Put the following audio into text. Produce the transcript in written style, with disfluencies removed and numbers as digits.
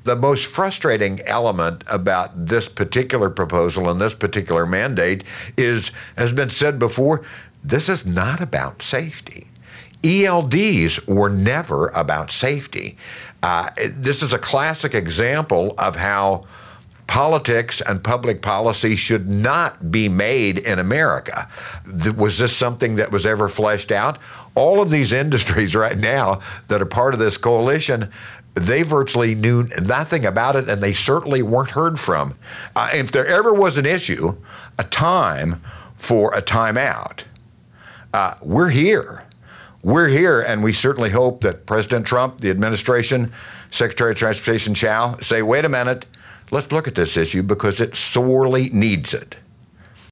The most frustrating element about this particular proposal and this particular mandate is, as been said before, this is not about safety. ELDs were never about safety. This is a classic example of how politics and public policy should not be made in America. Was this something that was ever fleshed out? All of these industries right now that are part of this coalition, they virtually knew nothing about it, and they certainly weren't heard from. If there ever was an issue, a time for a timeout, we're here. We're here, and we certainly hope that President Trump, the administration, Secretary of Transportation Chao say, wait a minute, let's look at this issue because it sorely needs it.